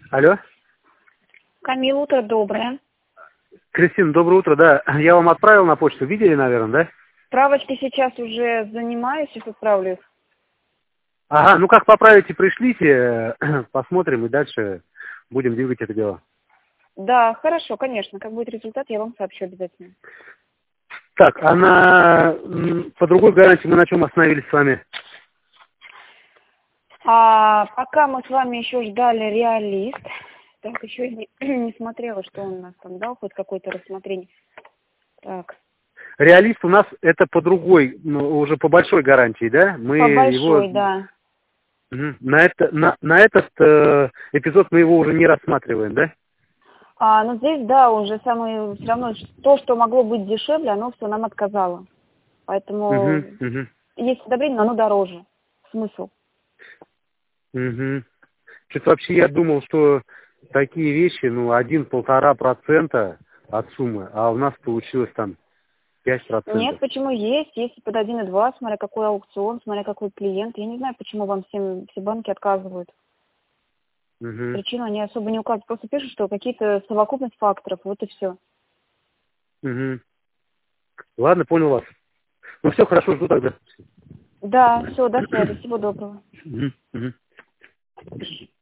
Алло. Камил, утро доброе. Кристина, доброе утро, да. Я вам отправил на почту, видели, наверное, да? Справочки сейчас уже занимаюсь, сейчас отправлю их. Ага, ну как поправите, пришлите, посмотрим и дальше будем двигать это дело. Да, хорошо, конечно. Как будет результат, я вам сообщу обязательно. Так, а по другой гарантии мы на чем остановились с вами? Пока мы с вами еще ждали реалист. Так, еще не смотрела, что он у нас там дал, хоть какое-то рассмотрение. Так. Реалист у нас это по другой, уже по большой гарантии, да? Мы По его... большой, да. На этот эпизод мы его уже не рассматриваем, да? Ну здесь, да, уже самое, все равно, то, что могло быть дешевле, оно все нам отказало. Поэтому есть одобрение, но оно дороже. Смысл. Что-то вообще я думал, что такие вещи, 1–1,5% от суммы, а у нас получилось там 5%. Нет, почему есть? Есть под 1,2, смотря какой аукцион, смотря какой клиент. Я не знаю, почему вам все банки отказывают. Причину они особо не указывают. Просто пишут, что какие-то совокупность факторов, вот и все. Ладно, понял вас. Ну все, хорошо, жду тогда. Да, все, до связи, всего доброго.